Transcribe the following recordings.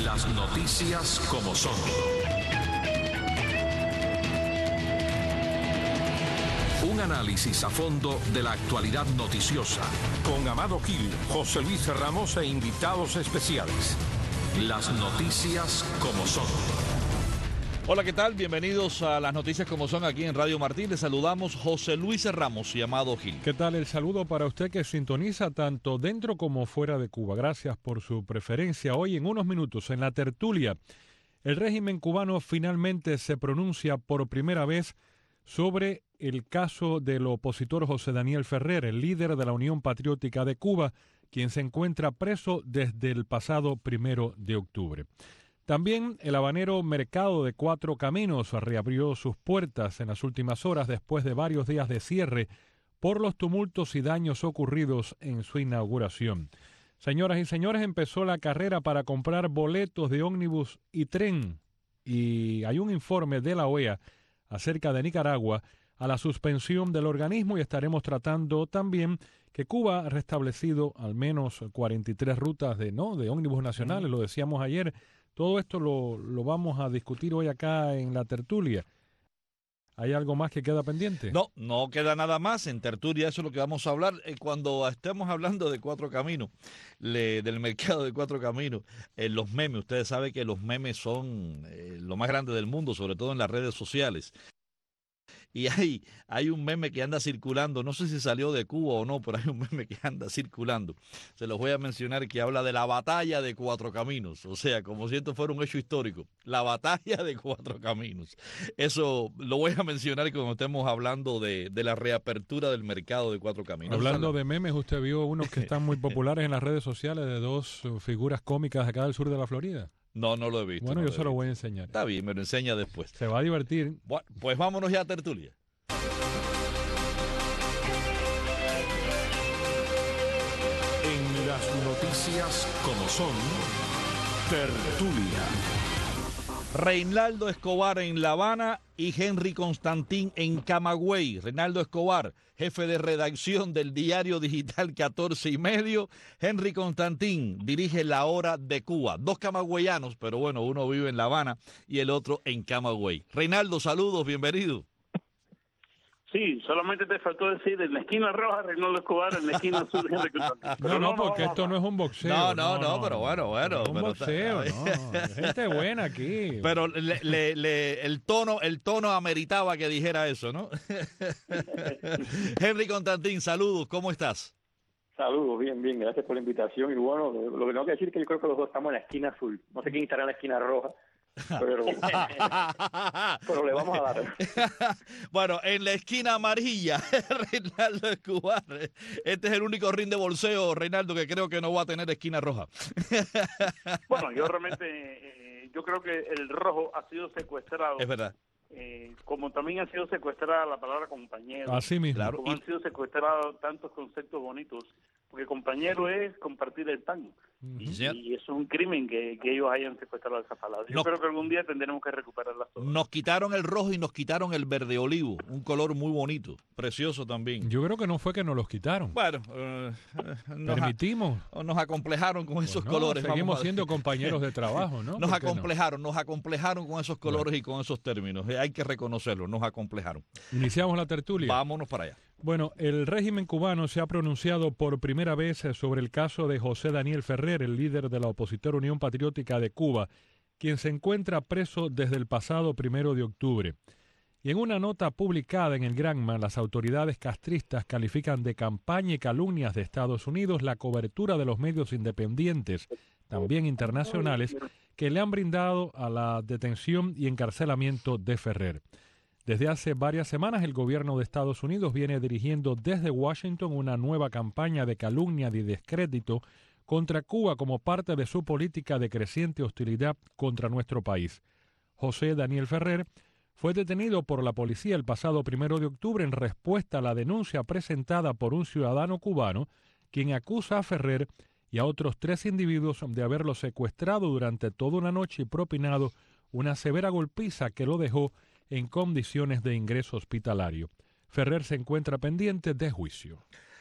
Las noticias como son. Un análisis a fondo de la actualidad noticiosa. Con Amado Gil, José Luis Ramos e invitados especiales. Las noticias como son. Hola, ¿qué tal? Bienvenidos a Las Noticias como son aquí en Radio Martín. Les saludamos José Luis Ramos y Amado Gil. ¿Qué tal? El saludo para usted que sintoniza tanto dentro como fuera de Cuba. Gracias por su preferencia. Hoy en unos minutos en la tertulia, el régimen cubano finalmente se pronuncia por primera vez sobre el caso del opositor José Daniel Ferrer, el líder de la Unión Patriótica de Cuba, quien se encuentra preso desde el pasado 1 de octubre. También el habanero Mercado de Cuatro Caminos reabrió sus puertas en las últimas horas después de varios días de cierre por los tumultos y daños ocurridos en su inauguración. Señoras y señores, empezó la carrera para comprar boletos de ómnibus y tren y hay un informe de la OEA acerca de Nicaragua a la suspensión del organismo y estaremos tratando también que Cuba ha restablecido al menos 43 rutas de ómnibus nacionales, lo decíamos ayer. Todo esto lo vamos a discutir hoy acá en la tertulia. ¿Hay algo más que queda pendiente? No queda nada más. En tertulia eso es lo que vamos a hablar. Cuando estemos hablando de Cuatro Caminos, del mercado de Cuatro Caminos, los memes, ustedes saben que los memes son lo más grande del mundo, sobre todo en las redes sociales. Y hay un meme que anda circulando, no sé si salió de Cuba o no, pero hay un meme que anda circulando. Se los voy a mencionar, que habla de la batalla de Cuatro Caminos, o sea, como si esto fuera un hecho histórico, la batalla de Cuatro Caminos. Eso lo voy a mencionar cuando estemos hablando de la reapertura del mercado de Cuatro Caminos. Hablando de memes, usted vio unos que están muy populares en las redes sociales de dos figuras cómicas acá del sur de la Florida. No lo he visto. Bueno, yo se lo voy a enseñar. Está bien, me lo enseña después. Se va a divertir. Bueno, pues vámonos ya a tertulia. En las noticias como son, tertulia. Reinaldo Escobar en La Habana y Henry Constantín en Camagüey. Reinaldo Escobar, jefe de redacción del diario digital 14 y medio. Henry Constantín dirige La Hora de Cuba. Dos camagüeyanos, pero bueno, uno vive en La Habana y el otro en Camagüey. Reinaldo, saludos, bienvenido. Sí, solamente te faltó decir en la esquina roja Reinaldo Escobar, en la esquina azul Henry Constantín. No, porque esto no es un boxeo. No, pero bueno. Es un boxeo, gente buena aquí. Pero el tono ameritaba que dijera eso, ¿no? Henry Constantín, saludos, ¿cómo estás? Saludos, bien, gracias por la invitación. Y bueno, lo que tengo que decir es que yo creo que los dos estamos en la esquina azul. No sé quién estará en la esquina roja. Pero le vamos a dar. Bueno, en la esquina amarilla, Reinaldo Escobar. Este es el único ring de bolseo, Reinaldo, que creo que no va a tener esquina roja. Bueno, yo realmente yo creo que el rojo ha sido secuestrado. Es verdad. Como también ha sido secuestrada la palabra compañero. Así mismo. Claro. Como han sido secuestrados tantos conceptos bonitos. Porque compañero es compartir el pan. Y eso es un crimen que ellos hayan secuestrado esa palabra. Yo creo que algún día tendremos que recuperarlas todas. Nos quitaron el rojo y nos quitaron el verde olivo. Un color muy bonito, precioso también. Yo creo que no fue que nos los quitaron. Bueno, permitimos. Nos acomplejaron con esos colores. Seguimos siendo compañeros de trabajo, ¿no? Nos acomplejaron con esos colores y con esos términos. Hay que reconocerlo, nos acomplejaron. Iniciamos la tertulia. Vámonos para allá. Bueno, el régimen cubano se ha pronunciado por primera vez sobre el caso de José Daniel Ferrer, el líder de la opositora Unión Patriótica de Cuba, quien se encuentra preso desde el pasado 1 de octubre. Y en una nota publicada en el Granma, las autoridades castristas califican de campaña y calumnias de Estados Unidos la cobertura de los medios independientes, también internacionales, que le han brindado a la detención y encarcelamiento de Ferrer. Desde hace varias semanas, el gobierno de Estados Unidos viene dirigiendo desde Washington una nueva campaña de calumnia y descrédito contra Cuba como parte de su política de creciente hostilidad contra nuestro país. José Daniel Ferrer fue detenido por la policía el pasado 1 de octubre en respuesta a la denuncia presentada por un ciudadano cubano, quien acusa a Ferrer y a otros 3 individuos de haberlo secuestrado durante toda una noche y propinado una severa golpiza que lo dejó en condiciones de ingreso hospitalario. Ferrer se encuentra pendiente de juicio.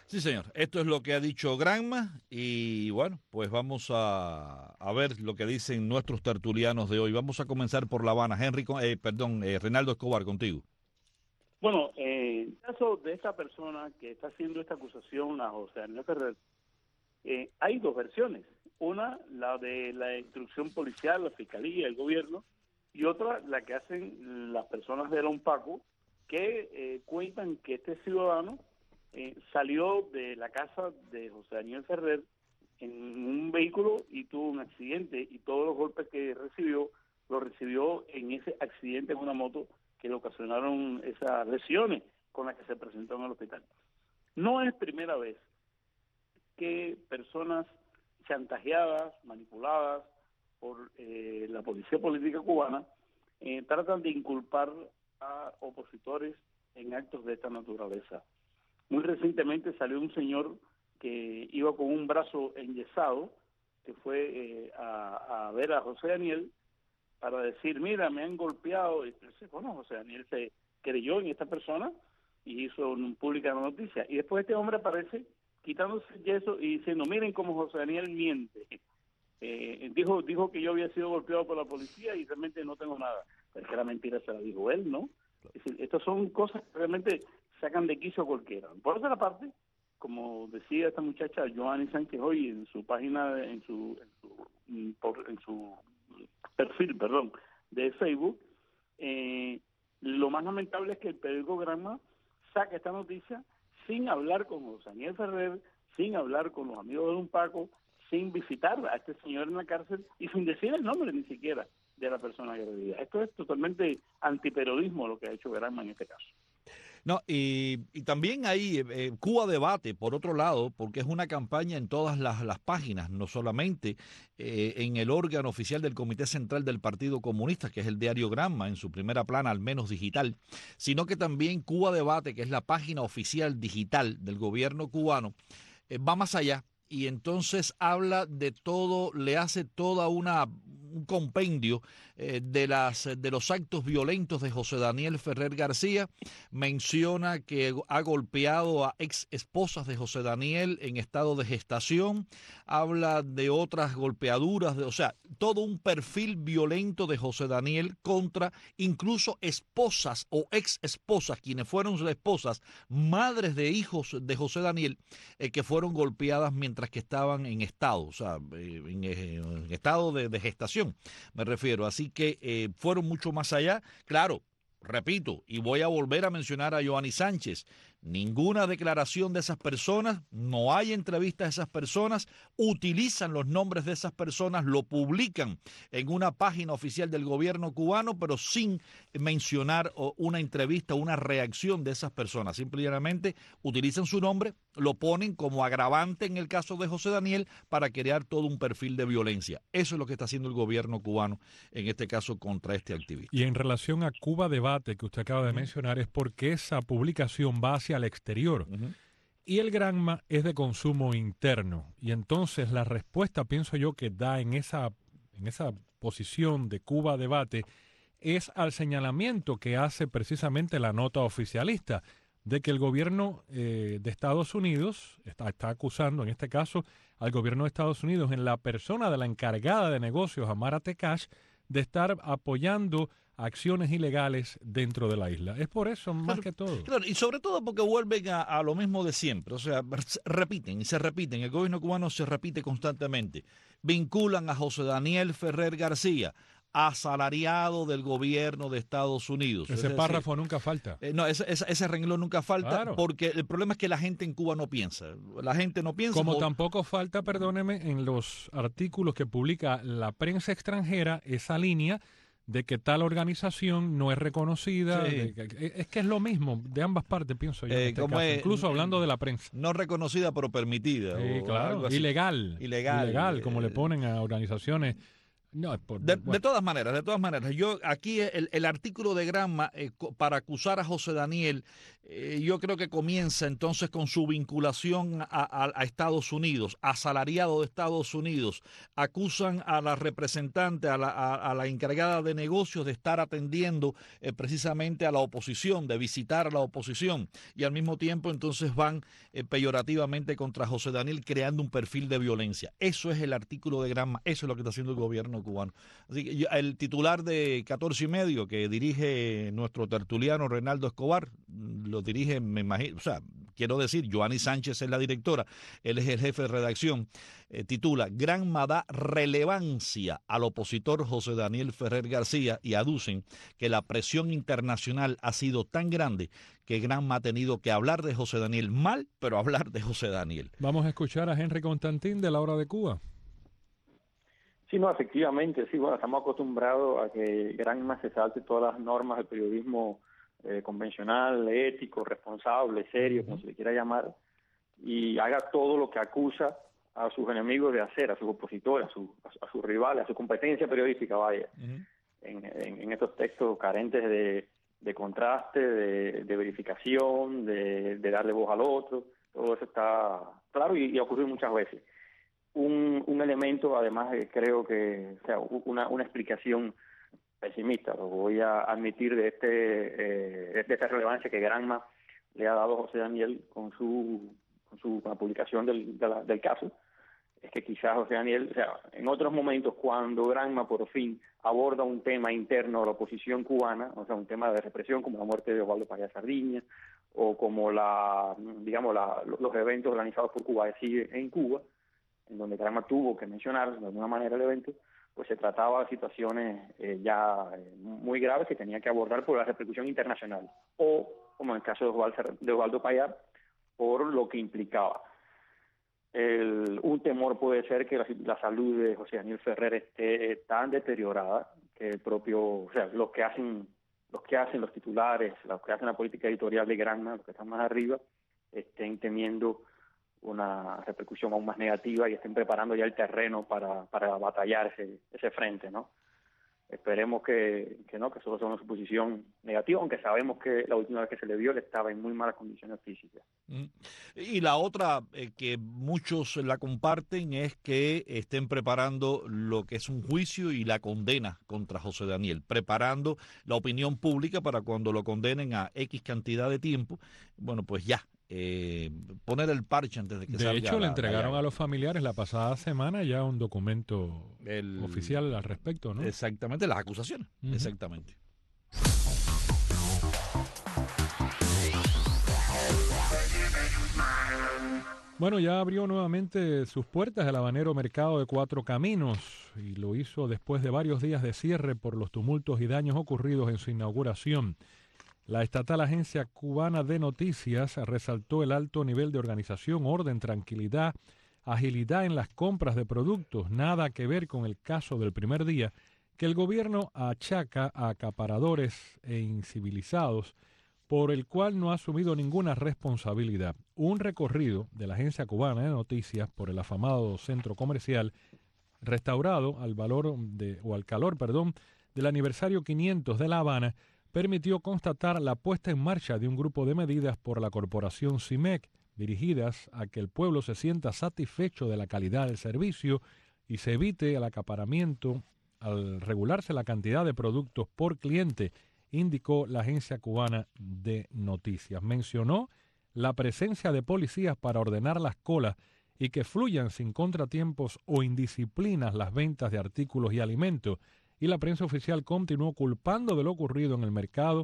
Sí, señor. Esto es lo que ha dicho Granma y bueno, pues vamos a ver lo que dicen nuestros tertulianos de hoy. Vamos a comenzar por La Habana. Reinaldo Escobar, contigo. Bueno, en el caso de esta persona que está haciendo esta acusación a José Daniel Ferrer, hay dos versiones. Una, la de la instrucción policial, la fiscalía, el gobierno, y otra, la que hacen las personas de la UNPACO, que cuentan que este ciudadano salió de la casa de José Daniel Ferrer en un vehículo y tuvo un accidente, y todos los golpes que recibió, los recibió en ese accidente en una moto que le ocasionaron esas lesiones con las que se presentó en el hospital. No es primera vez que personas chantajeadas, manipuladas por la policía política cubana tratan de inculpar a opositores en actos de esta naturaleza. Muy recientemente salió un señor que iba con un brazo enyesado, que fue a ver a José Daniel para decir, mira, me han golpeado. Y bueno, José Daniel se creyó en esta persona y hizo pública la noticia. Y después este hombre aparece quitándose el yeso y diciendo, miren cómo José Daniel miente. Dijo que yo había sido golpeado por la policía y realmente no tengo nada. Pero es que la mentira se la dijo él, ¿no? Es decir, estas son cosas que realmente sacan de quicio a cualquiera. Por otra parte, como decía esta muchacha Joanny Sánchez hoy en su página, en su perfil, de Facebook, lo más lamentable es que el periódico Granma saca esta noticia sin hablar con José Daniel Ferrer, sin hablar con los amigos de UNPACO, sin visitar a este señor en la cárcel y sin decir el nombre ni siquiera de la persona agredida. Esto es totalmente antiperiodismo lo que ha hecho Granma en este caso. No, y también hay Cuba Debate, por otro lado, porque es una campaña en todas las páginas, no solamente en el órgano oficial del Comité Central del Partido Comunista, que es el diario Granma, en su primera plana, al menos digital, sino que también Cuba Debate, que es la página oficial digital del gobierno cubano, va más allá y entonces habla de todo, le hace toda un compendio de los actos violentos de José Daniel Ferrer García. Menciona que ha golpeado a ex esposas de José Daniel en estado de gestación, habla de otras golpeaduras, o sea, todo un perfil violento de José Daniel contra incluso esposas o ex esposas, quienes fueron sus esposas, madres de hijos de José Daniel, que fueron golpeadas mientras que estaban en estado, o sea, en estado de gestación, me refiero. Así que fueron mucho más allá. Claro, repito, y voy a volver a mencionar a Joanny Sánchez, ninguna declaración de esas personas, no hay entrevistas de esas personas, utilizan los nombres de esas personas, lo publican en una página oficial del gobierno cubano, pero sin mencionar una entrevista, una reacción de esas personas. Simplemente utilizan su nombre, lo ponen como agravante en el caso de José Daniel para crear todo un perfil de violencia. Eso es lo que está haciendo el gobierno cubano, en este caso contra este activista. Y en relación a Cuba Debate, que usted acaba de mencionar, es porque esa publicación va hacia el exterior. Y el Granma es de consumo interno. Y entonces la respuesta, pienso yo, que da en esa posición de Cuba Debate es al señalamiento que hace precisamente la nota oficialista de que el gobierno de Estados Unidos está acusando, en este caso, al gobierno de Estados Unidos en la persona de la encargada de negocios, Amara Tekash, de estar apoyando acciones ilegales dentro de la isla. Es por eso, más que todo. Claro, y sobre todo porque vuelven a lo mismo de siempre. O sea, repiten y se repiten. El gobierno cubano se repite constantemente. Vinculan a José Daniel Ferrer García, asalariado del gobierno de Estados Unidos. Ese párrafo nunca falta. No, ese renglón nunca falta, claro, porque el problema es que la gente en Cuba no piensa. La gente no piensa. Como tampoco falta, perdóneme, en los artículos que publica la prensa extranjera, esa línea de que tal organización no es reconocida. Sí. Es que es lo mismo de ambas partes, pienso yo, en este caso, incluso hablando de la prensa. No reconocida, pero permitida. Sí, claro, ilegal, como le ponen a organizaciones. No, de todas maneras, yo aquí el artículo de Granma para acusar a José Daniel yo creo que comienza entonces con su vinculación a Estados Unidos, asalariado de Estados Unidos. Acusan a la representante, a la encargada de negocios de estar atendiendo precisamente a la oposición, de visitar a la oposición. Y al mismo tiempo entonces van peyorativamente contra José Daniel, creando un perfil de violencia. Eso es el artículo de Granma, eso es lo que está haciendo el gobierno cubano. Así que el titular de 14 y medio que dirige nuestro tertuliano Reinaldo Escobar, lo dirige, me imagino, o sea, quiero decir, Joanny Sánchez es la directora, él es el jefe de redacción, titula Granma da relevancia al opositor José Daniel Ferrer García y aducen que la presión internacional ha sido tan grande que Granma ha tenido que hablar de José Daniel mal, pero hablar de José Daniel. Vamos a escuchar a Henry Constantín de La Hora de Cuba. Sí, no, efectivamente, sí, bueno, estamos acostumbrados a que Granma se salte todas las normas del periodismo convencional, ético, responsable, serio, como se le quiera llamar, y haga todo lo que acusa a sus enemigos de hacer, a sus opositores, a sus rivales, a su competencia periodística, vaya, en estos textos carentes de contraste, de verificación, de darle voz al otro. Todo eso está claro y ha ocurrido muchas veces. Un elemento, además, creo que, o sea, una explicación pesimista, lo voy a admitir, de esta relevancia que Granma le ha dado a José Daniel con la publicación del caso, es que quizás José Daniel, o sea, en otros momentos cuando Granma por fin aborda un tema interno de la oposición cubana, o sea, un tema de represión como la muerte de Osvaldo Paya Sardiña, o como los eventos organizados por Cuba en Cuba, en donde Granma tuvo que mencionar de alguna manera el evento, pues se trataba de situaciones muy graves que tenía que abordar por la repercusión internacional, o, como en el caso de Osvaldo Payá, por lo que implicaba. Un temor puede ser que la salud de José Daniel Ferrer esté tan deteriorada que el propio, o sea, los que hacen los titulares, los que hacen la política editorial de Granma, los que están más arriba, estén temiendo una repercusión aún más negativa y estén preparando ya el terreno para batallar ese frente, ¿no? Esperemos que solo sea una suposición negativa, aunque sabemos que la última vez que se le vio él estaba en muy malas condiciones físicas. Y la otra que muchos la comparten es que estén preparando lo que es un juicio y la condena contra José Daniel, preparando la opinión pública para cuando lo condenen a X cantidad de tiempo, bueno, pues ya, poner el parche antes de que salga. De hecho, le entregaron a los familiares la pasada semana ya un documento oficial al respecto, ¿no? Exactamente, las acusaciones, exactamente. Bueno, ya abrió nuevamente sus puertas el habanero Mercado de Cuatro Caminos y lo hizo después de varios días de cierre por los tumultos y daños ocurridos en su inauguración. La estatal Agencia Cubana de Noticias resaltó el alto nivel de organización, orden, tranquilidad, agilidad en las compras de productos, nada que ver con el caso del primer día, que el gobierno achaca a acaparadores e incivilizados, por el cual no ha asumido ninguna responsabilidad. Un recorrido de la Agencia Cubana de Noticias por el afamado centro comercial, restaurado al calor del aniversario 500 de La Habana, permitió constatar la puesta en marcha de un grupo de medidas por la corporación CIMEC, dirigidas a que el pueblo se sienta satisfecho de la calidad del servicio y se evite el acaparamiento al regularse la cantidad de productos por cliente, indicó la Agencia Cubana de Noticias. Mencionó la presencia de policías para ordenar las colas y que fluyan sin contratiempos o indisciplinas las ventas de artículos y alimentos. Y la prensa oficial continuó culpando de lo ocurrido en el mercado,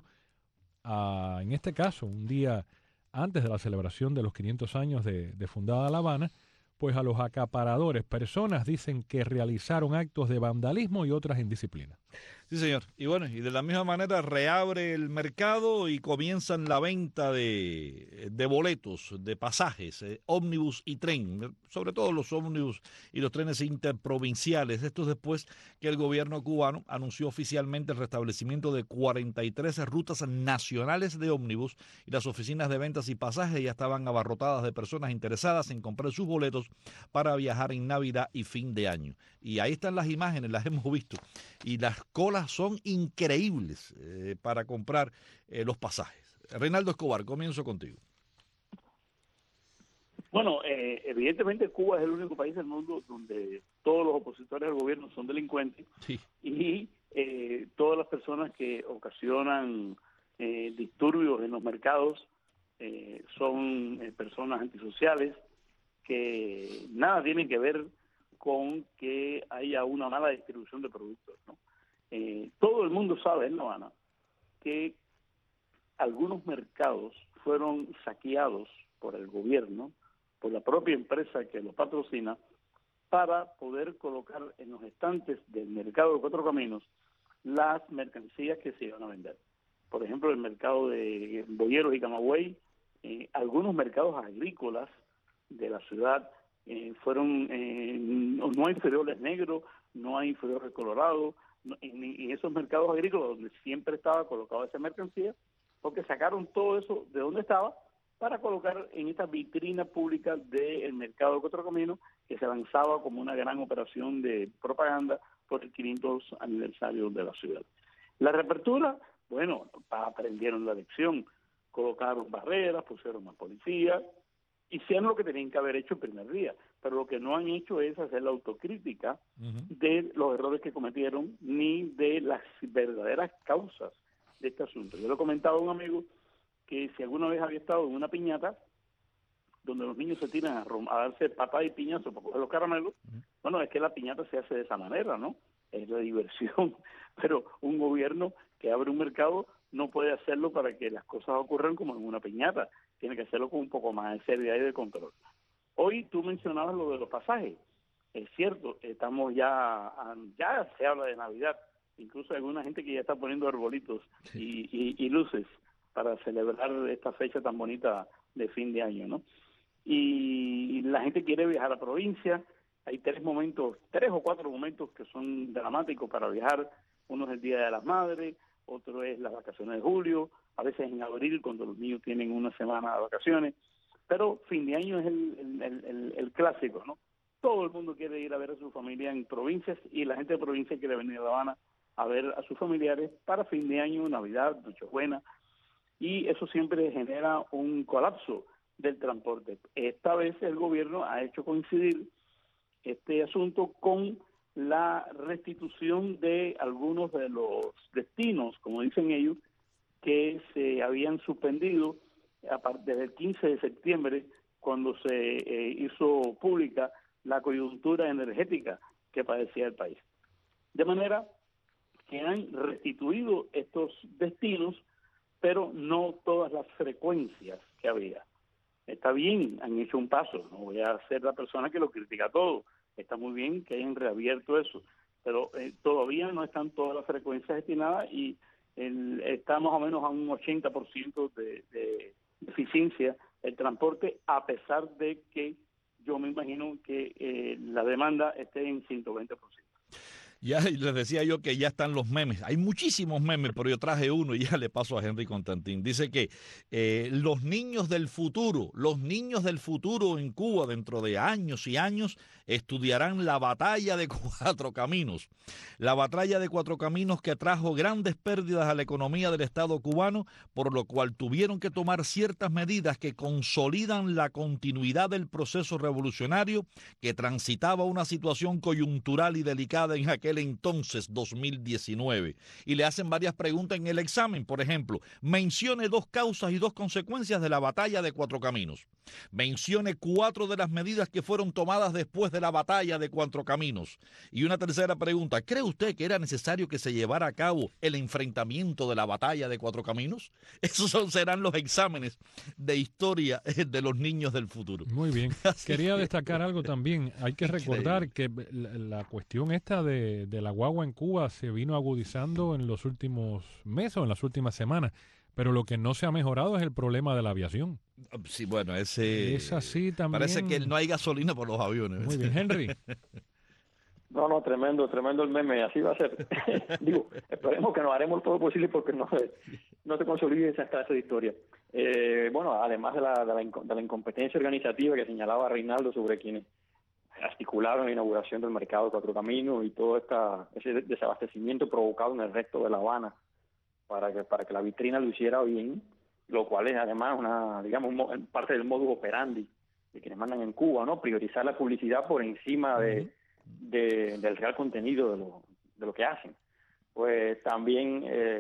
en este caso, un día antes de la celebración de los 500 años de fundada La Habana, pues a los acaparadores. Personas dicen que realizaron actos de vandalismo y otras indisciplinas. Sí, señor. Y bueno, y de la misma manera reabre el mercado y comienzan la venta de boletos, de pasajes, ómnibus y tren, sobre todo los ómnibus y los trenes interprovinciales. Esto es después que el gobierno cubano anunció oficialmente el restablecimiento de 43 rutas nacionales de ómnibus y las oficinas de ventas y pasajes ya estaban abarrotadas de personas interesadas en comprar sus boletos para viajar en Navidad y fin de año. Y ahí están las imágenes, las hemos visto. Y las colas son increíbles para comprar los pasajes. Reinaldo Escobar, comienzo contigo. Bueno, evidentemente Cuba es el único país del mundo donde todos los opositores al gobierno son delincuentes, Sí. y todas las personas que ocasionan disturbios en los mercados son personas antisociales que nada tienen que ver con que haya una mala distribución de productos, ¿no? Todo el mundo sabe en La Habana que algunos mercados fueron saqueados por el gobierno, por la propia empresa que los patrocina, para poder colocar en los estantes del mercado de Cuatro Caminos las mercancías que se iban a vender. Por ejemplo, el mercado de Boyeros y Camagüey, algunos mercados agrícolas de la ciudad fueron, no hay frijoles negros, no hay frijoles colorados, en esos mercados agrícolas donde siempre estaba colocada esa mercancía, porque sacaron todo eso de donde estaba para colocar en esta vitrina pública del mercado de Cuatro Caminos, que se lanzaba como una gran operación de propaganda por el 500 aniversario de la ciudad. La reapertura, bueno, aprendieron la lección, colocaron barreras, pusieron más policías, hicieron lo que tenían que haber hecho el primer día, pero lo que no han hecho es hacer la autocrítica de los errores que cometieron, ni de las verdaderas causas de este asunto. Yo le he comentado a un amigo que si alguna vez había estado en una piñata donde los niños se tiran a darse patadas y piñazos para coger los caramelos, bueno, es que la piñata se hace de esa manera, ¿no? Es la diversión, pero un gobierno que abre un mercado no puede hacerlo para que las cosas ocurran como en una piñata, tiene que hacerlo con un poco más de seriedad y de control. Hoy tú mencionabas lo de los pasajes, es cierto, estamos ya se habla de Navidad, incluso hay alguna gente que ya está poniendo arbolitos y luces para celebrar esta fecha tan bonita de fin de año, ¿no? Y la gente quiere viajar a provincia. Hay tres o cuatro momentos que son dramáticos para viajar. Uno es el Día de las Madres, otro es las vacaciones de julio, a veces en abril cuando los niños tienen una semana de vacaciones, pero fin de año es el clásico, ¿no? Todo el mundo quiere ir a ver a su familia en provincias, y la gente de provincia quiere venir a La Habana a ver a sus familiares para fin de año, Navidad, Nochebuena, y eso siempre genera un colapso del transporte. Esta vez el gobierno ha hecho coincidir este asunto con la restitución de algunos de los destinos, como dicen ellos, que se habían suspendido desde el 15 de septiembre, cuando se hizo pública la coyuntura energética que padecía el país. De manera que han restituido estos destinos, pero no todas las frecuencias que había. Está bien, han hecho un paso, no voy a ser la persona que lo critica todo, está muy bien que hayan reabierto eso, pero todavía no están todas las frecuencias destinadas, y está más o menos a un 80% de eficiencia el transporte, a pesar de que yo me imagino que la demanda esté en 120%. Ya les decía yo que ya están los memes. Hay muchísimos memes, pero yo traje uno y ya le paso a Henry Constantín. Dice que los niños del futuro en Cuba dentro de años y años estudiarán la batalla de Cuatro Caminos. La batalla de Cuatro Caminos que trajo grandes pérdidas a la economía del Estado cubano, por lo cual tuvieron que tomar ciertas medidas que consolidan la continuidad del proceso revolucionario que transitaba una situación coyuntural y delicada en aquel entonces, 2019. Y le hacen varias preguntas en el examen. Por ejemplo, mencione 2 causas y 2 consecuencias de la batalla de Cuatro Caminos. Mencione 4 de las medidas que fueron tomadas después de la batalla de Cuatro Caminos. Y una tercera pregunta, ¿cree usted que era necesario que se llevara a cabo el enfrentamiento de la batalla de Cuatro Caminos? Esos serán los exámenes de historia de los niños del futuro. Muy bien. Quería destacar algo también. Hay que recordar que la cuestión esta de la guagua en Cuba se vino agudizando en los últimos meses o en las últimas semanas, pero lo que no se ha mejorado es el problema de la aviación. Sí, bueno, ese... Es así también. Parece que no hay gasolina por los aviones. Muy bien, Henry. No, tremendo el meme, así va a ser. Digo, esperemos que nos haremos todo lo posible porque no se consolide esa clase de historia. Bueno, además de la incompetencia organizativa que señalaba Reinaldo sobre quienes articularon la inauguración del mercado de Cuatro Caminos y todo ese desabastecimiento provocado en el resto de La Habana para que la vitrina lo hiciera bien, lo cual es además parte del modus operandi de quienes mandan en Cuba, ¿no? Priorizar la publicidad por encima del real contenido de lo que hacen. Pues también,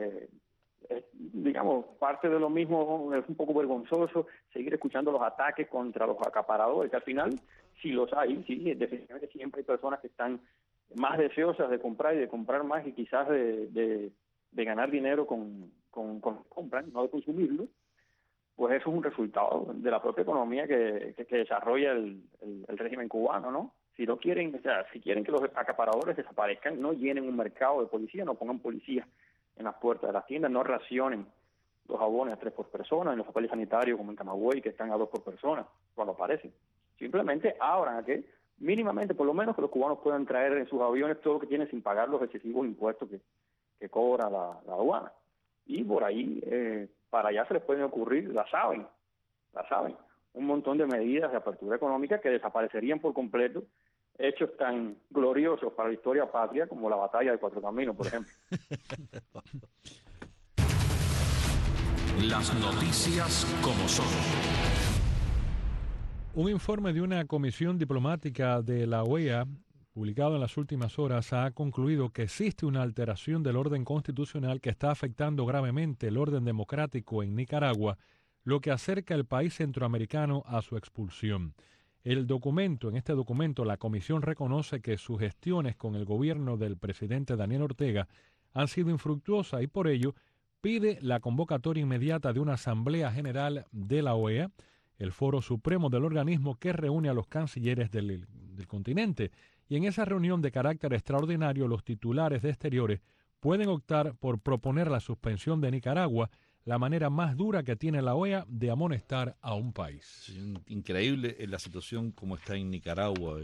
parte de lo mismo, es un poco vergonzoso seguir escuchando los ataques contra los acaparadores, que al final sí los hay, sí, definitivamente siempre hay personas que están más deseosas de comprar y de comprar más y quizás de ganar dinero con compras, no de consumirlo. Pues eso es un resultado de la propia economía que desarrolla el régimen cubano, ¿no? Si quieren que los acaparadores desaparezcan, no llenen un mercado de policía, no pongan policías en las puertas de las tiendas, no racionen los jabones a 3 por persona, en los papeles sanitarios como en Camagüey, que están a 2 por persona, cuando aparecen. Simplemente abran a que, mínimamente, por lo menos, que los cubanos puedan traer en sus aviones todo lo que tienen sin pagar los excesivos impuestos que cobra la aduana. Y por ahí, para allá se les pueden ocurrir, la saben, un montón de medidas de apertura económica que desaparecerían por completo hechos tan gloriosos para la historia patria como la batalla de Cuatro Caminos, por ejemplo. Las noticias como son. Un informe de una comisión diplomática de la OEA, publicado en las últimas horas, ha concluido que existe una alteración del orden constitucional que está afectando gravemente el orden democrático en Nicaragua, lo que acerca al país centroamericano a su expulsión. En este documento, la comisión reconoce que sus gestiones con el gobierno del presidente Daniel Ortega han sido infructuosas y por ello pide la convocatoria inmediata de una Asamblea General de la OEA, el foro supremo del organismo que reúne a los cancilleres del continente. Y en esa reunión de carácter extraordinario, los titulares de Exteriores pueden optar por proponer la suspensión de Nicaragua, la manera más dura que tiene la OEA de amonestar a un país. Sí, increíble la situación como está en Nicaragua.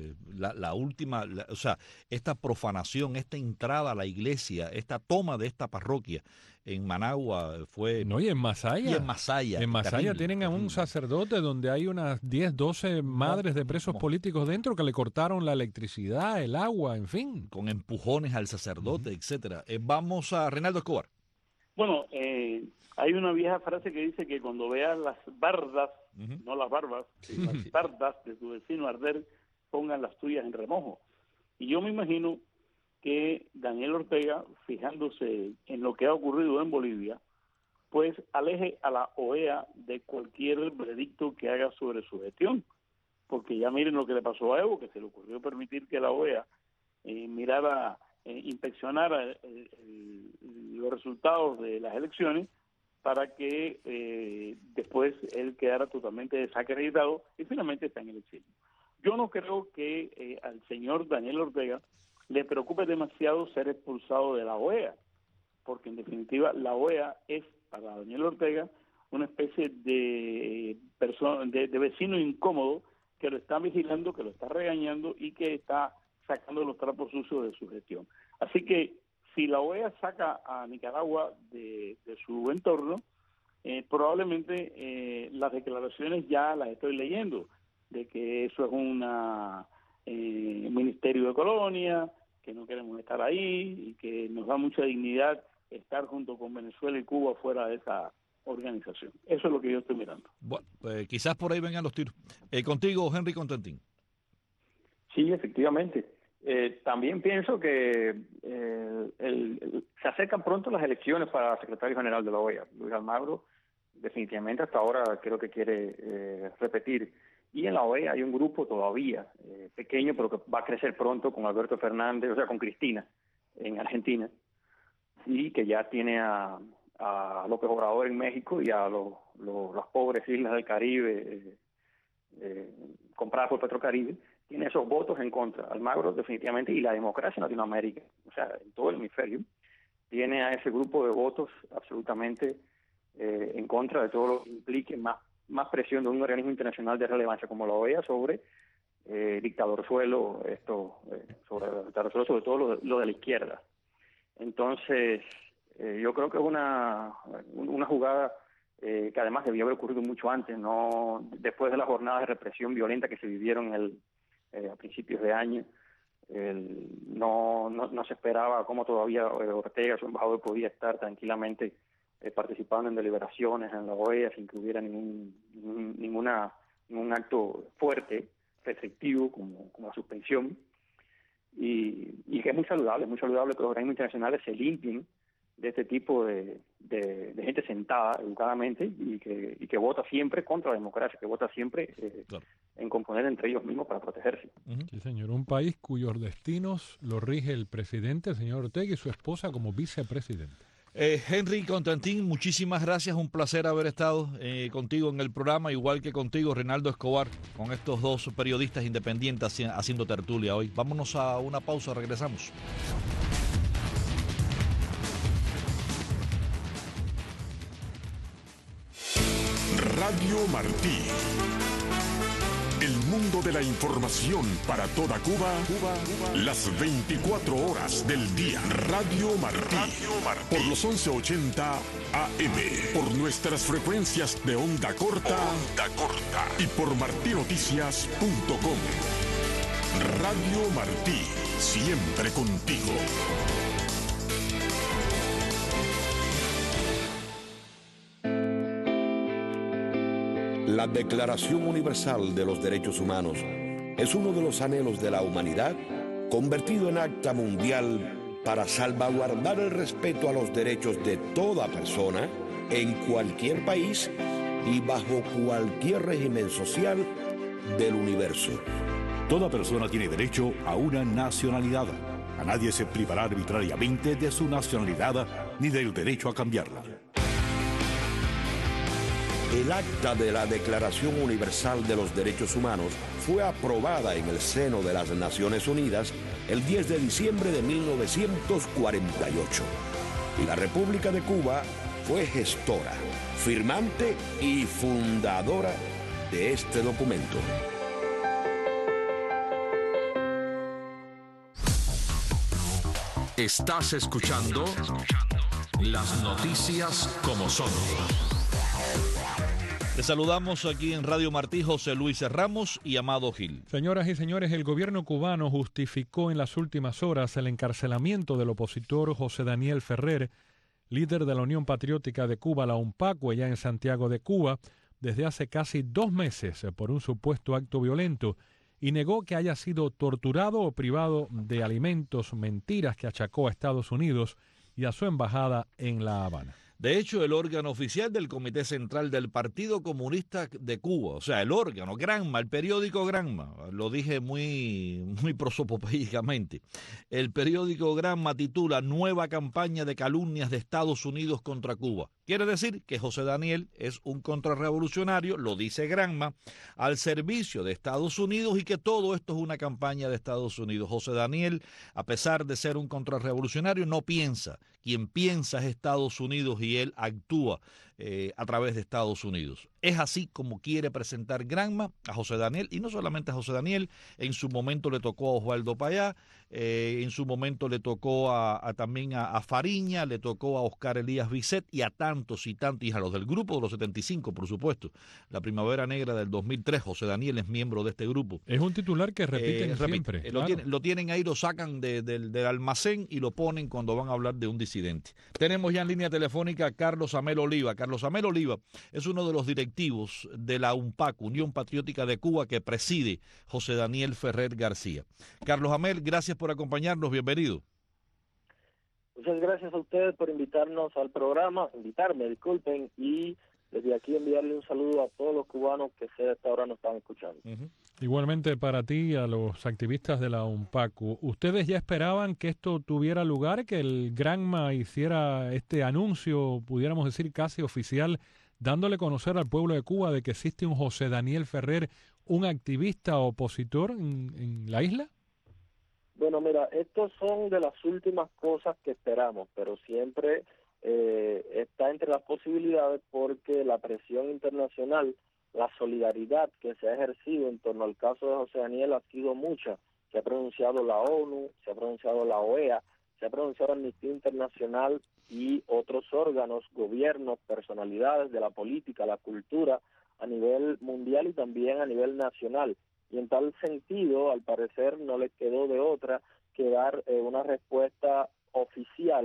Esta profanación, esta entrada a la iglesia, esta toma de esta parroquia en Managua fue... No, y en Masaya. Y en Masaya. En Masaya tienen a un sacerdote donde hay unas 10, 12 madres de presos políticos dentro que le cortaron la electricidad, el agua, en fin. Con empujones al sacerdote, etcétera. Vamos a Reinaldo Escobar. Bueno, hay una vieja frase que dice que cuando veas las bardas, no las barbas, las bardas de tu vecino arder, pongan las tuyas en remojo. Y yo me imagino que Daniel Ortega, fijándose en lo que ha ocurrido en Bolivia, pues aleje a la OEA de cualquier veredicto que haga sobre su gestión. Porque ya miren lo que le pasó a Evo, que se le ocurrió permitir que la OEA inspeccionara los resultados de las elecciones para que después él quedara totalmente desacreditado y finalmente está en el exilio. Yo no creo que al señor Daniel Ortega le preocupe demasiado ser expulsado de la OEA, porque en definitiva la OEA es para Daniel Ortega una especie de vecino incómodo que lo está vigilando, que lo está regañando y que está sacando los trapos sucios de su gestión. Así que si la OEA saca a Nicaragua de su entorno, probablemente las declaraciones ya las estoy leyendo, de que eso es un ministerio de colonia, que no queremos estar ahí y que nos da mucha dignidad estar junto con Venezuela y Cuba fuera de esa organización. Eso es lo que yo estoy mirando. Bueno, quizás por ahí vengan los tiros. Contigo, Henry Constantín. Sí, efectivamente. También pienso que se acercan pronto las elecciones para secretario general de la OEA. Luis Almagro definitivamente hasta ahora creo que quiere repetir. Y en la OEA hay un grupo todavía pequeño, pero que va a crecer pronto con Alberto Fernández, o sea, con Cristina en Argentina, y que ya tiene a López Obrador en México y a las pobres islas del Caribe compradas por Petrocaribe. Tiene esos votos en contra. Almagro definitivamente, y la democracia en Latinoamérica, o sea, en todo el hemisferio, tiene a ese grupo de votos absolutamente en contra de todo lo que implique más presión de un organismo internacional de relevancia como la OEA sobre dictadorzuelo, sobre todo lo de la izquierda. Entonces, yo creo que es una jugada que además debía haber ocurrido mucho antes, no después de las jornadas de represión violenta que se vivieron a principios de año. No se esperaba cómo todavía Ortega, su embajador, podía estar tranquilamente participaron en deliberaciones en la OEA sin que hubiera ningún acto fuerte, restrictivo, como la suspensión, y que es muy saludable que los organismos internacionales se limpien de este tipo de gente sentada educadamente y que vota siempre contra la democracia, que vota siempre Claro. en componer entre ellos mismos para protegerse. Sí, señor. Un país cuyos destinos lo rige el presidente, el señor Ortega, y su esposa como vicepresidente. Henry Constantín, muchísimas gracias, un placer haber estado contigo en el programa, igual que contigo, Reinaldo Escobar, con estos dos periodistas independientes haciendo tertulia hoy. Vámonos a una pausa, regresamos. Radio Martí. El mundo de la información para toda Cuba, las 24 horas del día. Radio Martí. Por los 1180 AM. Por nuestras frecuencias de onda corta. Y por martinoticias.com. Radio Martí. Siempre contigo. La Declaración Universal de los Derechos Humanos es uno de los anhelos de la humanidad convertido en acta mundial para salvaguardar el respeto a los derechos de toda persona en cualquier país y bajo cualquier régimen social del universo. Toda persona tiene derecho a una nacionalidad. A nadie se privará arbitrariamente de su nacionalidad ni del derecho a cambiarla. El acta de la Declaración Universal de los Derechos Humanos fue aprobada en el seno de las Naciones Unidas el 10 de diciembre de 1948. Y la República de Cuba fue gestora, firmante y fundadora de este documento. Estás escuchando las noticias como son. Les saludamos aquí en Radio Martí, José Luis Ramos y Amado Gil. Señoras y señores, el gobierno cubano justificó en las últimas horas el encarcelamiento del opositor José Daniel Ferrer, líder de la Unión Patriótica de Cuba, la UNPACU, allá en Santiago de Cuba, desde hace casi 2 meses por un supuesto acto violento, y negó que haya sido torturado o privado de alimentos, mentiras que achacó a Estados Unidos y a su embajada en La Habana. De hecho, el órgano oficial del Comité Central del Partido Comunista de Cuba, o sea, el órgano, Granma, el periódico Granma, lo dije muy prosopopéicamente, el periódico Granma titula Nueva campaña de calumnias de Estados Unidos contra Cuba. Quiere decir que José Daniel es un contrarrevolucionario, lo dice Granma, al servicio de Estados Unidos y que todo esto es una campaña de Estados Unidos. José Daniel, a pesar de ser un contrarrevolucionario, no piensa. Quien piensa es Estados Unidos y él actúa a través de Estados Unidos. Es así como quiere presentar Granma a José Daniel, y no solamente a José Daniel, en su momento le tocó a Osvaldo Payá, en su momento le tocó también a Fariña, le tocó a Oscar Elías Bisset y a tantos y tantos, y a los del grupo de los 75, por supuesto. La Primavera Negra del 2003, José Daniel es miembro de este grupo. Es un titular que repiten siempre. Claro. Lo tienen ahí, lo sacan del almacén y lo ponen cuando van a hablar de un disidente. Tenemos ya en línea telefónica a Carlos Amel Oliva. Carlos Amel Oliva es uno de los directivos de la UNPACU, Unión Patriótica de Cuba, que preside José Daniel Ferrer García. Carlos Amel, gracias por acompañarnos, bienvenido. Muchas gracias a ustedes por invitarme, disculpen, y desde aquí enviarle un saludo a todos los cubanos que hasta ahora nos están escuchando. Igualmente para ti y a los activistas de la UNPACU. ¿Ustedes ya esperaban que esto tuviera lugar, que el Granma hiciera este anuncio, pudiéramos decir casi oficial, dándole a conocer al pueblo de Cuba de que existe un José Daniel Ferrer, un activista opositor en la isla? Bueno, mira, estos son de las últimas cosas que esperamos, pero siempre está entre las posibilidades porque la presión internacional, la solidaridad que se ha ejercido en torno al caso de José Daniel ha sido mucha. Se ha pronunciado la ONU, se ha pronunciado la OEA, se ha pronunciado Amnistía Internacional y otros órganos, gobiernos, personalidades de la política, la cultura a nivel mundial y también a nivel nacional. Y en tal sentido, al parecer, no le quedó de otra que dar una respuesta oficial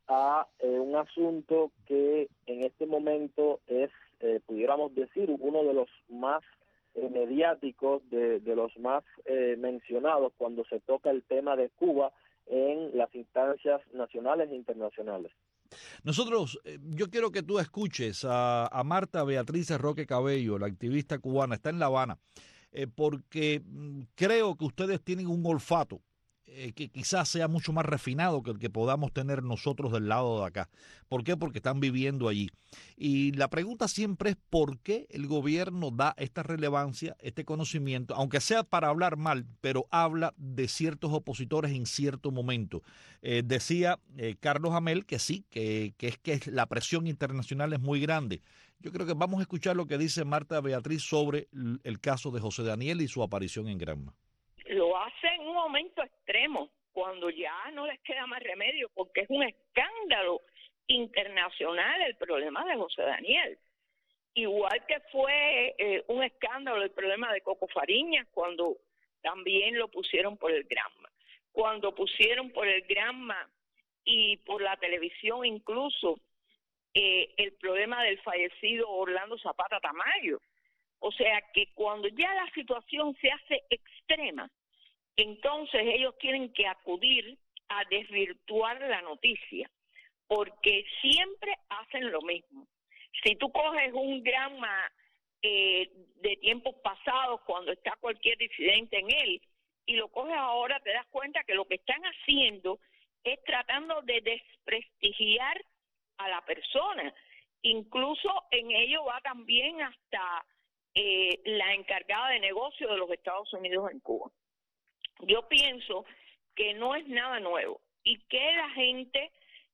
a un asunto que en este momento es, pudiéramos decir, uno de los más mediáticos, de los más mencionados cuando se toca el tema de Cuba en las instancias nacionales e internacionales. Nosotros, yo quiero que tú escuches a Marta Beatriz Roque Cabello, la activista cubana, está en La Habana, porque creo que ustedes tienen un olfato que quizás sea mucho más refinado que el que podamos tener nosotros del lado de acá. ¿Por qué? Porque están viviendo allí. Y la pregunta siempre es ¿por qué el gobierno da esta relevancia, este conocimiento, aunque sea para hablar mal, pero habla de ciertos opositores en cierto momento? Decía Carlos Amel que sí, que la presión internacional es muy grande. Yo creo que vamos a escuchar lo que dice Marta Beatriz sobre el caso de José Daniel y su aparición en Granma. Lo hace en un momento extremo, cuando ya no les queda más remedio, porque es un escándalo internacional el problema de José Daniel. Igual que fue un escándalo el problema de Coco Fariñas, cuando también lo pusieron por el Granma. Cuando pusieron por el Granma y por la televisión incluso el problema del fallecido Orlando Zapata Tamayo. O sea que cuando ya la situación se hace extrema, entonces ellos tienen que acudir a desvirtuar la noticia, porque siempre hacen lo mismo. Si tú coges un Granma de tiempos pasados, cuando está cualquier disidente en él, y lo coges ahora, te das cuenta que lo que están haciendo es tratando de desprestigiar a la persona. Incluso en ello va también hasta la encargada de negocio de los Estados Unidos en Cuba. Yo pienso que no es nada nuevo y que la gente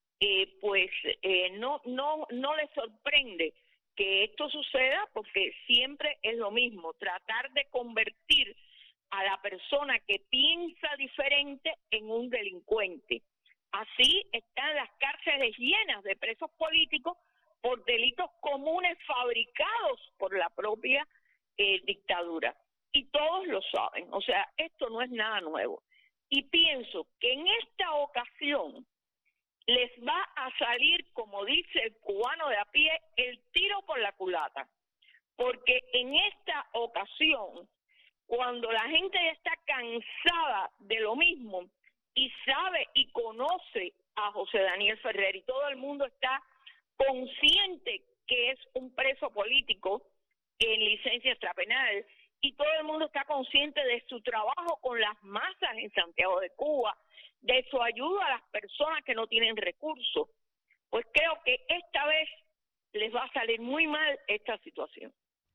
no le sorprende que esto suceda, porque siempre es lo mismo, tratar de convertir a la persona que piensa diferente en un delincuente. Así están las cárceles llenas de presos políticos por delitos comunes fabricados por la propia dictadura. Y todos lo saben, o sea, esto no es nada nuevo. Y pienso que en esta ocasión les va a salir, como dice el cubano de a pie, el tiro por la culata. Porque en esta ocasión, cuando la gente ya está cansada de lo mismo y sabe y conoce a José Daniel Ferrer y todo el mundo está consciente que es un preso político en licencia extrapenal, y todo el mundo está consciente de su trabajo con las masas en Santiago de Cuba, de su ayuda a las personas que no tienen recursos, pues creo que esta vez les va a salir muy mal esta situación.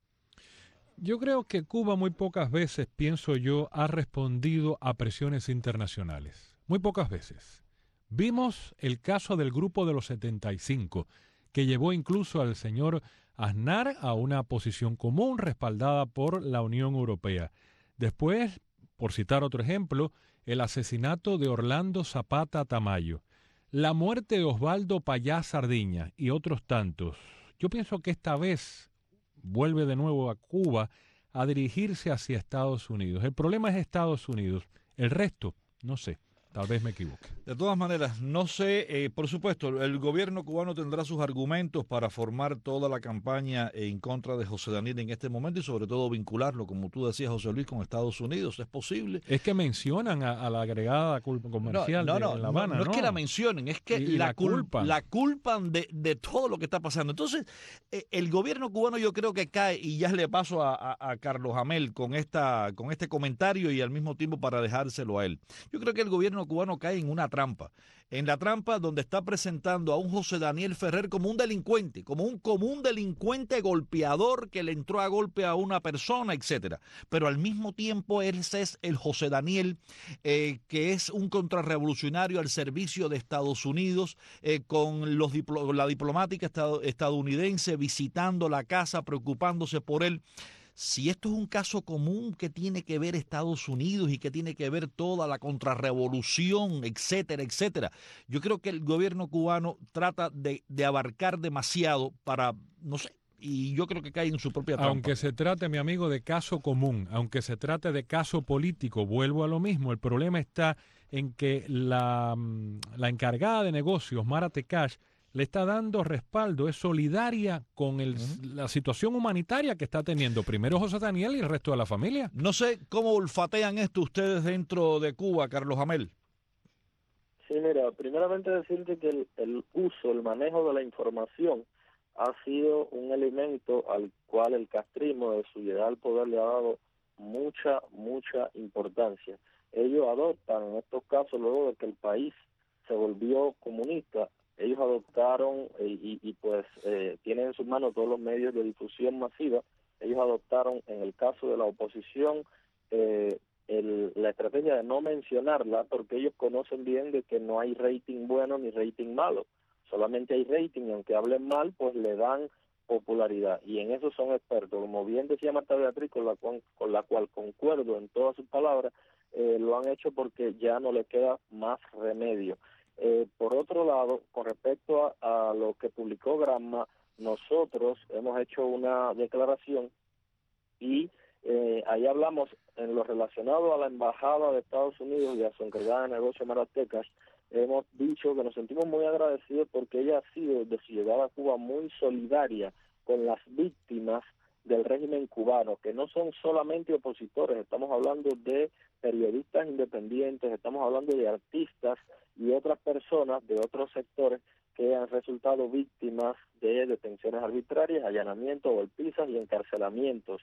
Yo creo que Cuba muy pocas veces, pienso yo, ha respondido a presiones internacionales. Muy pocas veces. Vimos el caso del Grupo de los 75, que llevó incluso al señor Aznar a una posición común respaldada por la Unión Europea. Después, por citar otro ejemplo, el asesinato de Orlando Zapata Tamayo, la muerte de Osvaldo Payá Sardiña y otros tantos. Yo pienso que esta vez vuelve de nuevo a Cuba a dirigirse hacia Estados Unidos. El problema es Estados Unidos. El resto, no sé. Tal vez me equivoque. De todas maneras, no sé, por supuesto, el gobierno cubano tendrá sus argumentos para formar toda la campaña en contra de José Daniel en este momento y sobre todo vincularlo, como tú decías, José Luis, con Estados Unidos. ¿Es posible? Es que mencionan a la agregada comercial de La Habana, no es que la mencionen, es que la culpan de todo lo que está pasando. Entonces, el gobierno cubano yo creo que cae, y ya le paso a Carlos Amel con este comentario y al mismo tiempo para dejárselo a él. Yo creo que el gobierno cubano cae en una trampa, en la trampa donde está presentando a un José Daniel Ferrer como un delincuente, como un común delincuente golpeador que le entró a golpe a una persona, etcétera. Pero al mismo tiempo ese es el José Daniel que es un contrarrevolucionario al servicio de Estados Unidos, con la diplomática estadounidense visitando la casa, preocupándose por él. Si esto es un caso común que tiene que ver Estados Unidos y que tiene que ver toda la contrarrevolución, etcétera, etcétera, yo creo que el gobierno cubano trata de abarcar demasiado para, no sé, y yo creo que cae en su propia trampa. Aunque se trate, mi amigo, de caso común, aunque se trate de caso político, vuelvo a lo mismo, el problema está en que la encargada de negocios, Mara Tekash, le está dando respaldo, es solidaria con la situación humanitaria que está teniendo primero José Daniel y el resto de la familia. No sé cómo olfatean esto ustedes dentro de Cuba, Carlos Amel. Sí, mira, primeramente decirte que el uso, el manejo de la información ha sido un elemento al cual el castrismo de su llegada al poder le ha dado mucha importancia. Ellos adoptan, en estos casos, luego de que el país se volvió comunista, ellos adoptaron tienen en sus manos todos los medios de difusión masiva. Ellos adoptaron, en el caso de la oposición, la estrategia de no mencionarla, porque ellos conocen bien de que no hay rating bueno ni rating malo, solamente hay rating, y aunque hablen mal, pues le dan popularidad, y en eso son expertos. Como bien decía Marta Beatriz, con la cual concuerdo en todas sus palabras, lo han hecho porque ya no le queda más remedio. Por otro lado, con respecto a lo que publicó Gramma, nosotros hemos hecho una declaración y ahí hablamos en lo relacionado a la Embajada de Estados Unidos y a su encargada de negocios, Mara Tekash. Hemos dicho que nos sentimos muy agradecidos porque ella ha sido, desde su llegada a Cuba, muy solidaria con las víctimas del régimen cubano, que no son solamente opositores, estamos hablando de periodistas independientes, estamos hablando de artistas y otras personas de otros sectores que han resultado víctimas de detenciones arbitrarias, allanamientos, golpizas y encarcelamientos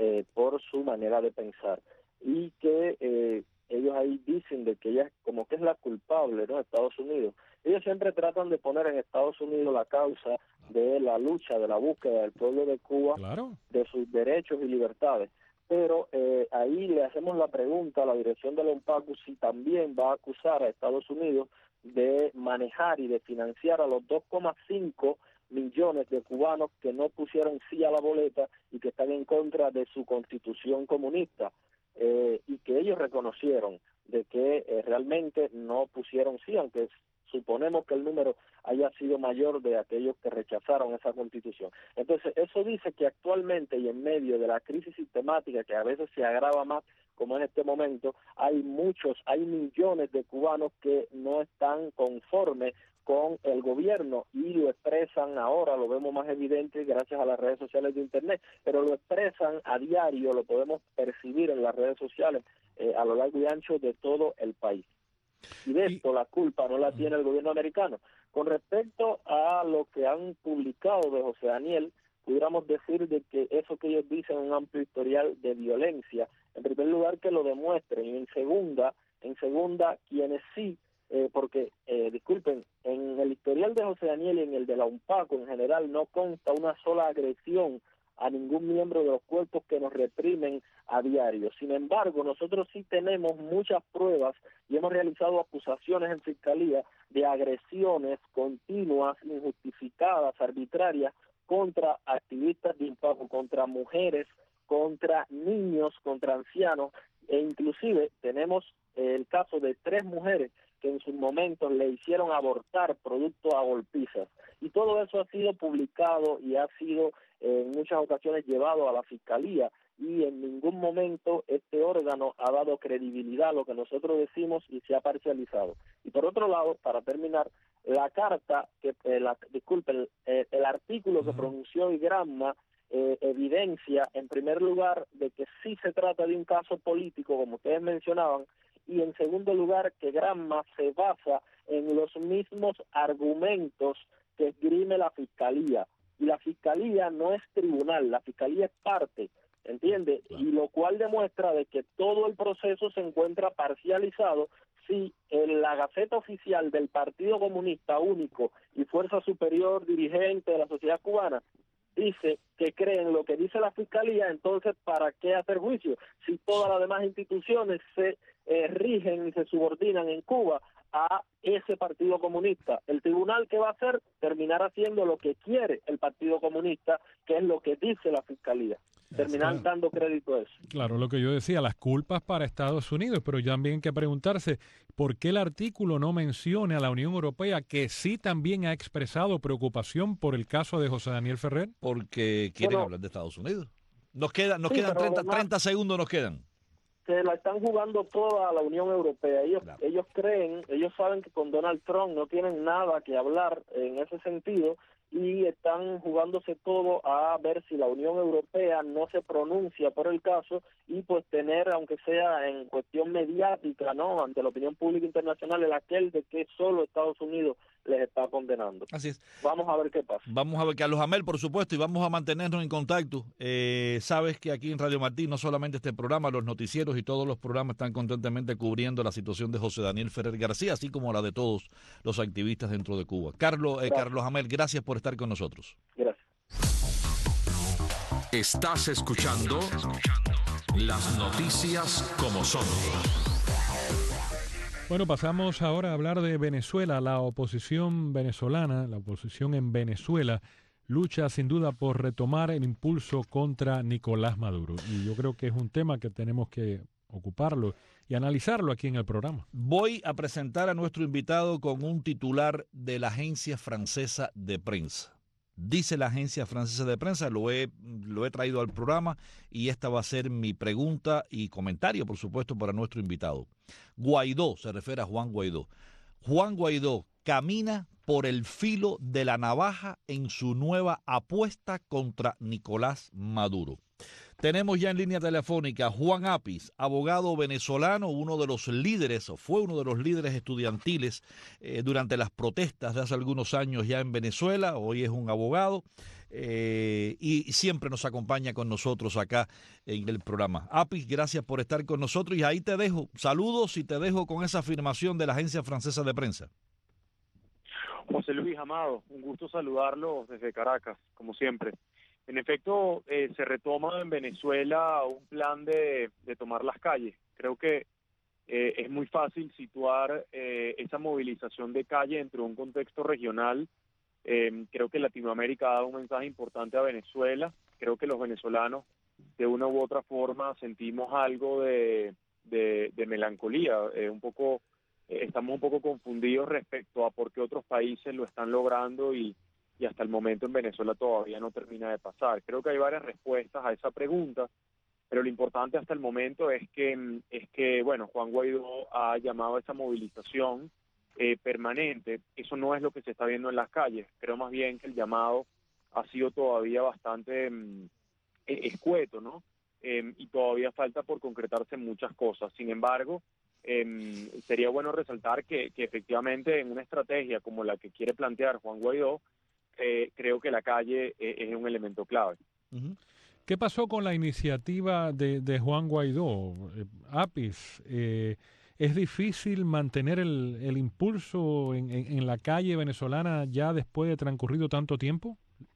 por su manera de pensar. Y que ellos ahí dicen de que ella como que es la culpable, ¿no? Estados Unidos. Ellos siempre tratan de poner en Estados Unidos la causa de la lucha, de la búsqueda del pueblo de Cuba, claro, de sus derechos y libertades. Pero ahí le hacemos la pregunta a la dirección de la UNPACU si también va a acusar a Estados Unidos de manejar y de financiar a los 2,5 millones de cubanos que no pusieron sí a la boleta y que están en contra de su constitución comunista, y que ellos reconocieron de que realmente no pusieron sí, aunque suponemos que el número haya sido mayor de aquellos que rechazaron esa constitución. Entonces, eso dice que actualmente y en medio de la crisis sistemática, que a veces se agrava más, como en este momento, hay millones de cubanos que no están conformes con el gobierno y lo expresan ahora, lo vemos más evidente gracias a las redes sociales de Internet, pero lo expresan a diario, lo podemos percibir en las redes sociales a lo largo y ancho de todo el país. Y de esto la culpa no la tiene el gobierno americano. Con respecto a lo que han publicado de José Daniel, pudiéramos decir de que eso que ellos dicen es un amplio historial de violencia, en primer lugar que lo demuestren, y en segunda quienes sí, porque disculpen, en el historial de José Daniel y en el de la UNPACU en general no consta una sola agresión a ningún miembro de los cuerpos que nos reprimen a diario. Sin embargo, nosotros sí tenemos muchas pruebas y hemos realizado acusaciones en fiscalía de agresiones continuas, injustificadas, arbitrarias, contra activistas de UNPACU, contra mujeres, contra niños, contra ancianos, e inclusive tenemos el caso de 3 mujeres que en sus momentos le hicieron abortar producto a golpizas. Y todo eso ha sido publicado y ha sido en muchas ocasiones llevado a la Fiscalía, y en ningún momento este órgano ha dado credibilidad a lo que nosotros decimos y se ha parcializado. Y por otro lado, para terminar, la carta, el artículo que pronunció hoy Gramma evidencia, en primer lugar, de que sí se trata de un caso político, como ustedes mencionaban, y en segundo lugar, que Gramma se basa en los mismos argumentos que esgrime la Fiscalía. Y la Fiscalía no es tribunal, la Fiscalía es parte, ¿entiende? Claro. Y lo cual demuestra de que todo el proceso se encuentra parcializado si en la Gaceta Oficial del Partido Comunista Único y Fuerza Superior Dirigente de la Sociedad Cubana dice que creen lo que dice la Fiscalía, entonces ¿para qué hacer juicio? Si todas las demás instituciones se rigen y se subordinan en Cuba a ese Partido Comunista. El tribunal, ¿qué va a hacer? Terminar haciendo lo que quiere el Partido Comunista, que es lo que dice la Fiscalía. Terminar dando crédito a eso. Claro, lo que yo decía, las culpas para Estados Unidos, pero ya también hay que preguntarse por qué el artículo no menciona a la Unión Europea, que sí también ha expresado preocupación por el caso de José Daniel Ferrer. Porque quieren hablar de Estados Unidos. Nos quedan 30 segundos nos quedan. se la están jugando toda a la Unión Europea. Ellos creen, ellos saben que con Donald Trump no tienen nada que hablar en ese sentido y están jugándose todo a ver si la Unión Europea no se pronuncia por el caso y pues tener, aunque sea en cuestión mediática, ¿no?, ante la opinión pública internacional, el aquel de que solo Estados Unidos les está condenando. Así es. Vamos a ver qué pasa. Vamos a ver, Carlos Hamel, por supuesto, y vamos a mantenernos en contacto. Sabes que aquí en Radio Martí, no solamente este programa, los noticieros y todos los programas están constantemente cubriendo la situación de José Daniel Ferrer García, así como la de todos los activistas dentro de Cuba. Carlos Hamel, gracias por estar con nosotros. Gracias. Estás escuchando las noticias como son. Bueno, pasamos ahora a hablar de Venezuela. La oposición venezolana, la oposición en Venezuela, lucha sin duda por retomar el impulso contra Nicolás Maduro. Y yo creo que es un tema que tenemos que ocuparlo y analizarlo aquí en el programa. Voy a presentar a nuestro invitado con un titular de la Agencia Francesa de Prensa. Dice la Agencia Francesa de Prensa, lo he traído al programa y esta va a ser mi pregunta y comentario, por supuesto, para nuestro invitado. Guaidó, se refiere a Juan Guaidó. Juan Guaidó camina por el filo de la navaja en su nueva apuesta contra Nicolás Maduro. Tenemos ya en línea telefónica a Juan Apis, abogado venezolano, uno de los líderes, o fue uno de los líderes estudiantiles durante las protestas de hace algunos años ya en Venezuela. Hoy es un abogado y siempre nos acompaña con nosotros acá en el programa. Apis, gracias por estar con nosotros y ahí te dejo. Saludos y te dejo con esa afirmación de la Agencia Francesa de Prensa. José Luis Amado, un gusto saludarlo desde Caracas, como siempre. En efecto, se retoma en Venezuela un plan de tomar las calles. Creo que es muy fácil situar esa movilización de calle dentro de un contexto regional. Creo que Latinoamérica ha dado un mensaje importante a Venezuela. Creo que los venezolanos, de una u otra forma, sentimos algo de melancolía. Estamos un poco confundidos respecto a por qué otros países lo están logrando y hasta el momento en Venezuela todavía no termina de pasar. Creo que hay varias respuestas a esa pregunta, pero lo importante hasta el momento es que bueno, Juan Guaidó ha llamado a esa movilización permanente. Eso no es lo que se está viendo en las calles. Creo más bien que el llamado ha sido todavía bastante escueto, ¿no? Y todavía falta por concretarse muchas cosas. Sin embargo, sería bueno resaltar que efectivamente en una estrategia como la que quiere plantear Juan Guaidó, creo que la calle es un elemento clave. ¿Qué pasó con la iniciativa de Juan Guaidó? Apis, ¿es difícil mantener el impulso en la calle venezolana ya después de transcurrido tanto tiempo?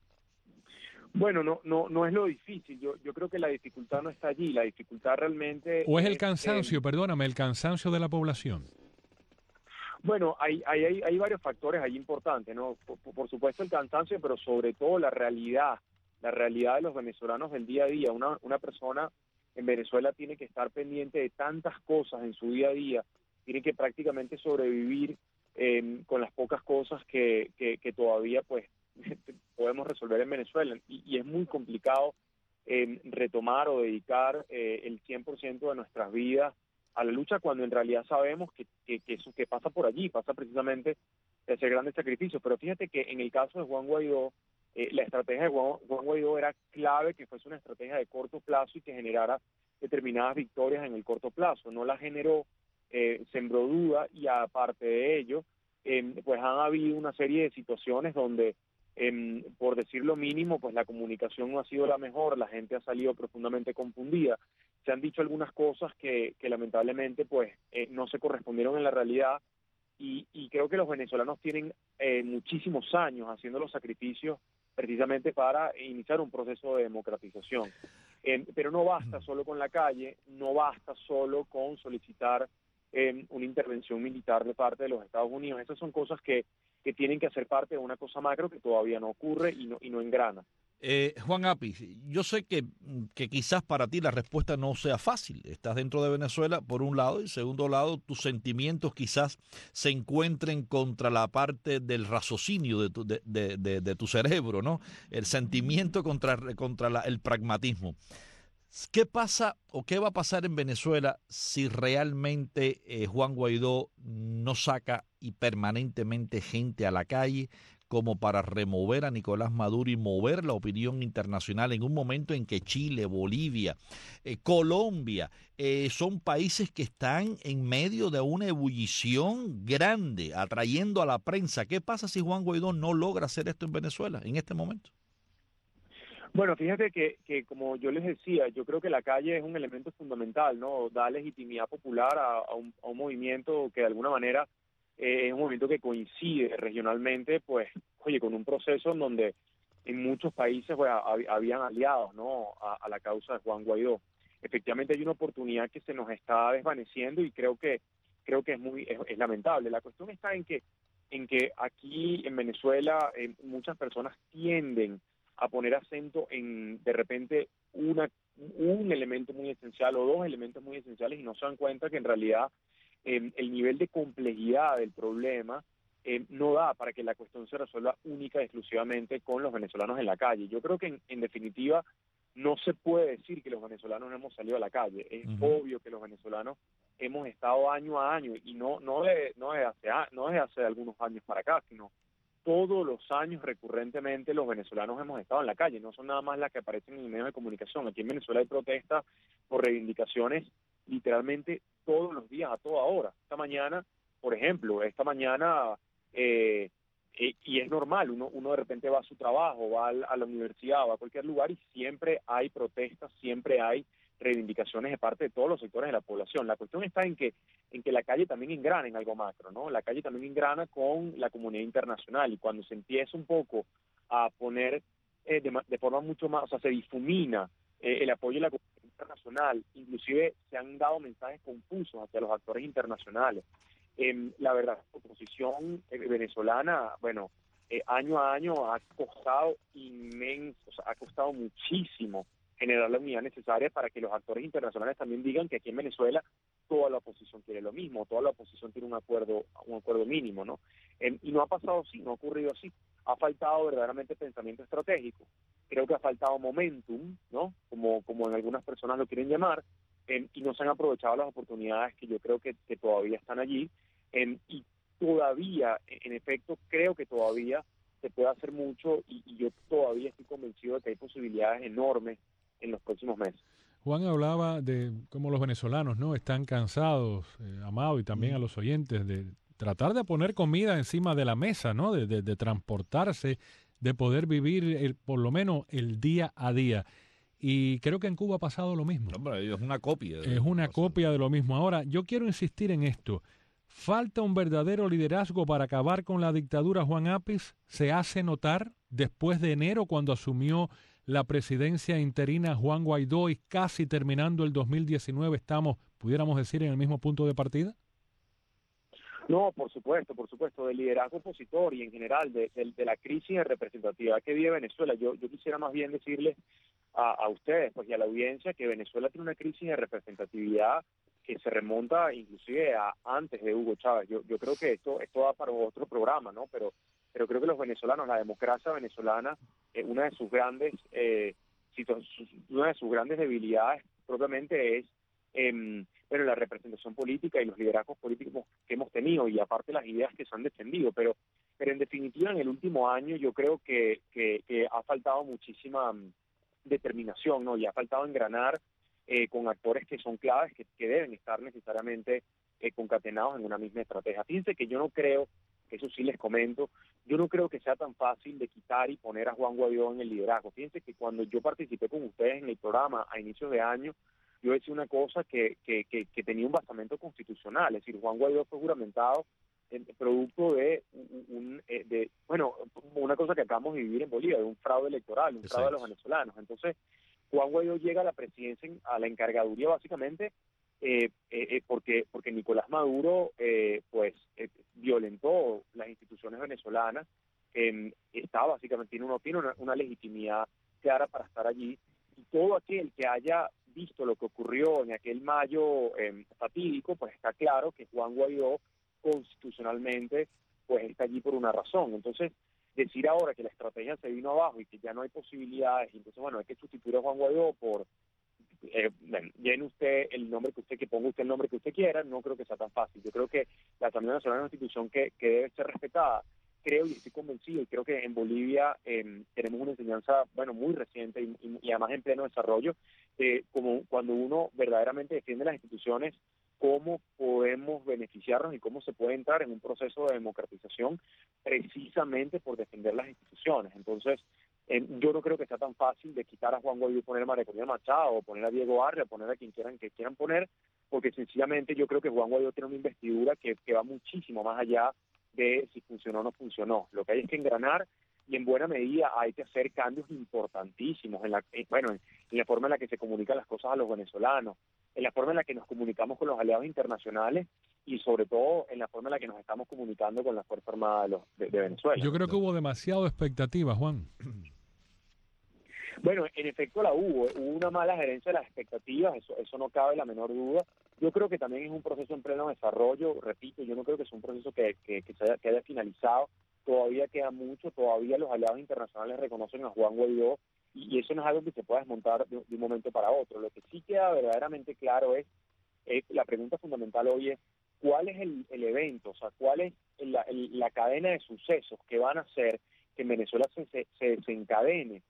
Bueno, no es lo difícil. Yo creo que la dificultad no está allí. La dificultad realmente... ¿O es el cansancio, perdóname, el cansancio de la población? Bueno, hay varios factores ahí importantes, ¿no? Por supuesto el cansancio, pero sobre todo la realidad de los venezolanos del día a día. Una persona en Venezuela tiene que estar pendiente de tantas cosas en su día a día, tiene que prácticamente sobrevivir con las pocas cosas que todavía pues podemos resolver en Venezuela, y es muy complicado retomar o dedicar el 100% de nuestras vidas a la lucha, cuando en realidad sabemos que pasa por allí, pasa precisamente de hacer grandes sacrificios. Pero fíjate que en el caso de Juan Guaidó, la estrategia de Juan Guaidó era clave, que fuese una estrategia de corto plazo y que generara determinadas victorias en el corto plazo. No la generó, sembró duda, y aparte de ello, pues han habido una serie de situaciones donde, por decir lo mínimo, pues la comunicación no ha sido la mejor, la gente ha salido profundamente confundida. Se han dicho algunas cosas que lamentablemente pues no se correspondieron en la realidad, y creo que los venezolanos tienen muchísimos años haciendo los sacrificios precisamente para iniciar un proceso de democratización. Pero no basta solo con la calle, no basta solo con solicitar una intervención militar de parte de los Estados Unidos. Esas son cosas que tienen que hacer parte de una cosa macro que todavía no ocurre y no engrana. Juan Apis, yo sé que quizás para ti la respuesta no sea fácil. Estás dentro de Venezuela, por un lado, y segundo lado, tus sentimientos quizás se encuentren contra la parte del raciocinio de tu cerebro, ¿no? El sentimiento contra el pragmatismo. ¿Qué pasa o qué va a pasar en Venezuela si realmente Juan Guaidó no saca y permanentemente gente a la calle como para remover a Nicolás Maduro y mover la opinión internacional en un momento en que Chile, Bolivia, Colombia son países que están en medio de una ebullición grande, atrayendo a la prensa? ¿Qué pasa si Juan Guaidó no logra hacer esto en Venezuela en este momento? Bueno, fíjate que como yo les decía, yo creo que la calle es un elemento fundamental, ¿no? Da legitimidad popular a un movimiento que de alguna manera es un movimiento que coincide regionalmente, pues, oye, con un proceso en donde en muchos países pues, habían aliados, ¿no? A la causa de Juan Guaidó. Efectivamente hay una oportunidad que se nos está desvaneciendo y creo que es lamentable. La cuestión está en que aquí en Venezuela muchas personas tienden a poner acento en de repente un elemento muy esencial o dos elementos muy esenciales y no se dan cuenta que en realidad el nivel de complejidad del problema no da para que la cuestión se resuelva única y exclusivamente con los venezolanos en la calle. Yo creo que en definitiva no se puede decir que los venezolanos no hemos salido a la calle. Es obvio que los venezolanos hemos estado año a año y no desde hace algunos años para acá, sino todos los años recurrentemente los venezolanos hemos estado en la calle, no son nada más las que aparecen en medios de comunicación. Aquí en Venezuela hay protestas por reivindicaciones literalmente todos los días, a toda hora. Esta mañana, y es normal, uno de repente va a su trabajo, va a la universidad, va a cualquier lugar y siempre hay protestas, siempre hay reivindicaciones de parte de todos los sectores de la población. La cuestión está en que la calle también engrana en algo macro, ¿no? La calle también engrana con la comunidad internacional y cuando se empieza un poco a poner de forma mucho más, o sea, se difumina el apoyo de la comunidad internacional, inclusive se han dado mensajes confusos hacia los actores internacionales. La verdad, la oposición venezolana, bueno, año a año ha costado inmenso, o sea, ha costado muchísimo generar la unidad necesaria para que los actores internacionales también digan que aquí en Venezuela toda la oposición quiere lo mismo, toda la oposición tiene un acuerdo mínimo, ¿no? Y no ha pasado así, no ha ocurrido así. Ha faltado verdaderamente pensamiento estratégico. Creo que ha faltado momentum, ¿no? Como en algunas personas lo quieren llamar, y no se han aprovechado las oportunidades que yo creo que todavía están allí, y todavía, en efecto, creo que todavía se puede hacer mucho y yo todavía estoy convencido de que hay posibilidades enormes en los próximos meses. Juan hablaba de cómo los venezolanos no están cansados, Amado, y también a los oyentes, de tratar de poner comida encima de la mesa, ¿no? De transportarse, de poder vivir por lo menos el día a día. Y creo que en Cuba ha pasado lo mismo. Hombre, es una copia. Es una copia de lo mismo. Ahora, yo quiero insistir en esto. ¿Falta un verdadero liderazgo para acabar con la dictadura, Juan Apis? ¿Se hace notar después de enero, cuando asumió la presidencia interina Juan Guaidó y casi terminando el 2019 estamos, pudiéramos decir, en el mismo punto de partida? No, por supuesto, del liderazgo opositor y en general de la crisis de representatividad que vive Venezuela. Yo quisiera más bien decirles a ustedes pues, y a la audiencia que Venezuela tiene una crisis de representatividad que se remonta inclusive a antes de Hugo Chávez. Yo creo que esto da para otro programa, ¿no? Pero creo que los venezolanos, la democracia venezolana, una de sus grandes debilidades propiamente es la representación política y los liderazgos políticos que hemos tenido y aparte las ideas que se han defendido. Pero en definitiva en el último año yo creo que ha faltado muchísima determinación, ¿no? Y ha faltado engranar con actores que son claves, que deben estar necesariamente concatenados en una misma estrategia. Fíjense que yo no creo, eso sí les comento, yo no creo que sea tan fácil de quitar y poner a Juan Guaidó en el liderazgo. Fíjense que cuando yo participé con ustedes en el programa a inicios de año, yo decía una cosa que tenía un basamento constitucional, es decir, Juan Guaidó fue juramentado producto de una cosa que acabamos de vivir en Bolivia, de un fraude electoral, un fraude de los venezolanos. Entonces, Juan Guaidó llega a la presidencia, a la encargaduría básicamente porque Nicolás Maduro violentó las instituciones venezolanas, tiene una legitimidad clara para estar allí, y todo aquel que haya visto lo que ocurrió en aquel mayo fatídico, pues está claro que Juan Guaidó constitucionalmente pues está allí por una razón. Entonces, decir ahora que la estrategia se vino abajo y que ya no hay posibilidades, entonces bueno, hay que sustituir a Juan Guaidó llene usted el nombre que ponga usted el nombre que usted quiera, no creo que sea tan fácil. Yo creo que la Asamblea Nacional es una institución que debe ser respetada. Creo y estoy convencido, y creo que en Bolivia tenemos una enseñanza, muy reciente y además en pleno desarrollo, como cuando uno verdaderamente defiende las instituciones, cómo podemos beneficiarnos y cómo se puede entrar en un proceso de democratización precisamente por defender las instituciones. Entonces, yo no creo que sea tan fácil de quitar a Juan Guaidó y poner a María Corina Machado, o poner a Diego Arria, o poner a quien quieran poner, porque sencillamente yo creo que Juan Guaidó tiene una investidura que va muchísimo más allá de si funcionó o no funcionó. Lo que hay es que engranar, y en buena medida hay que hacer cambios importantísimos en la forma en la que se comunican las cosas a los venezolanos, en la forma en la que nos comunicamos con los aliados internacionales y sobre todo en la forma en la que nos estamos comunicando con la Fuerza Armada de Venezuela. Yo creo que hubo demasiada expectativa, Juan. Bueno, en efecto hubo una mala gerencia de las expectativas, eso no cabe la menor duda. Yo creo que también es un proceso en pleno desarrollo, repito, yo no creo que sea un proceso que haya finalizado, todavía queda mucho, todavía los aliados internacionales reconocen a Juan Guaidó, y eso no es algo que se pueda desmontar de un momento para otro. Lo que sí queda verdaderamente claro es la pregunta fundamental hoy es, ¿cuál es el evento? O sea, ¿cuál es la cadena de sucesos que van a hacer que en Venezuela se desencadene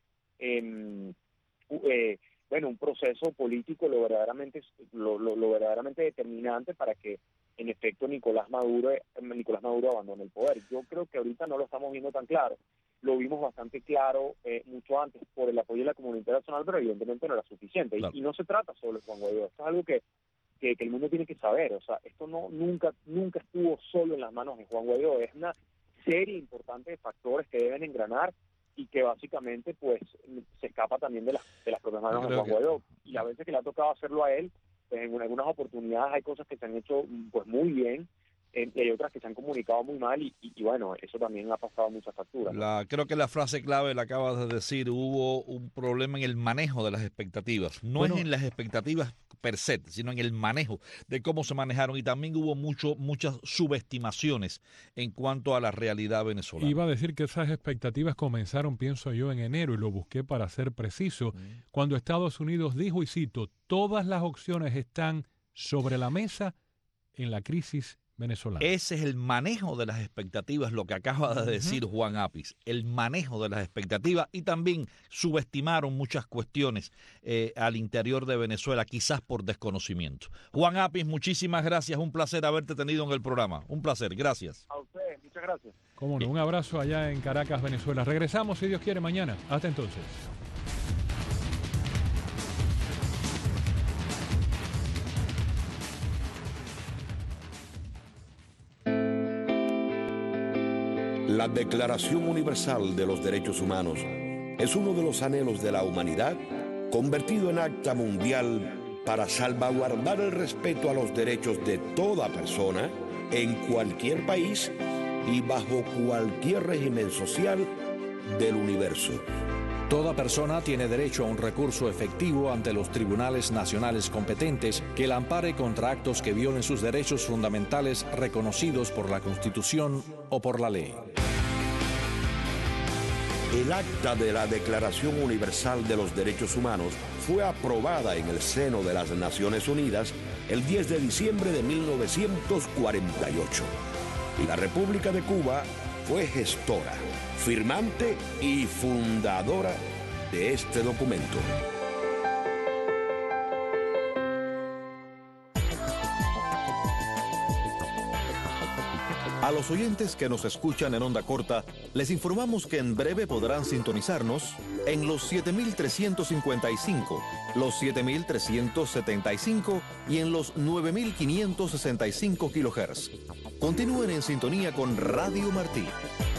un proceso político lo verdaderamente determinante para que en efecto Nicolás Maduro abandone el poder? Yo creo que ahorita no lo estamos viendo tan claro. Lo vimos bastante claro mucho antes por el apoyo de la comunidad internacional, pero evidentemente no era suficiente. Claro. Y no se trata solo de Juan Guaidó, esto es algo que el mundo tiene que saber. O sea, esto nunca estuvo solo en las manos de Juan Guaidó, es una serie importante de factores que deben engranar y que básicamente pues se escapa también de las propias manos de Juan Guaidó. Y a veces que le ha tocado hacerlo a él, pues en algunas oportunidades hay cosas que se han hecho pues muy bien, y hay otras que se han comunicado muy mal y bueno, eso también ha pasado muchas facturas, ¿no? Creo que la frase clave la acabas de decir, hubo un problema en el manejo de las expectativas, no es en las expectativas per se, sino en el manejo de cómo se manejaron, y también hubo muchas subestimaciones en cuanto a la realidad venezolana. Iba a decir que esas expectativas comenzaron, pienso yo, en enero, y lo busqué para ser preciso, cuando Estados Unidos dijo, y cito, todas las opciones están sobre la mesa en la crisis venezolana. Ese es el manejo de las expectativas, lo que acaba de decir Juan Apis, el manejo de las expectativas, y también subestimaron muchas cuestiones al interior de Venezuela, quizás por desconocimiento. Juan Apis, muchísimas gracias, un placer haberte tenido en el programa, un placer, gracias. A ustedes, muchas gracias. Cómo no, un abrazo allá en Caracas, Venezuela. Regresamos, si Dios quiere, mañana. Hasta entonces. La Declaración Universal de los Derechos Humanos es uno de los anhelos de la humanidad convertido en acta mundial para salvaguardar el respeto a los derechos de toda persona en cualquier país y bajo cualquier régimen social del universo. Toda persona tiene derecho a un recurso efectivo ante los tribunales nacionales competentes que la ampare contra actos que violen sus derechos fundamentales reconocidos por la Constitución o por la ley. El acta de la Declaración Universal de los Derechos Humanos fue aprobada en el seno de las Naciones Unidas el 10 de diciembre de 1948. Y la República de Cuba fue gestora, firmante y fundadora de este documento. A los oyentes que nos escuchan en onda corta, les informamos que en breve podrán sintonizarnos en los 7.355, los 7.375 y en los 9.565 kHz. Continúen en sintonía con Radio Martí.